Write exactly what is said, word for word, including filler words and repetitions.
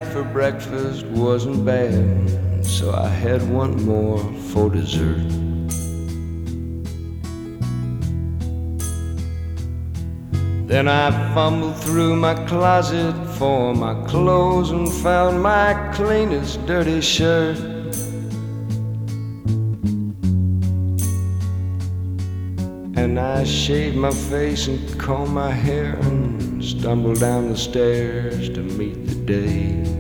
for breakfast wasn't bad, so I had one more for dessert. Then I fumbled through my closet for my clothes and found my cleanest dirty shirt. And I shaved my face and combed my hair and stumbled down the stairs to meet the day.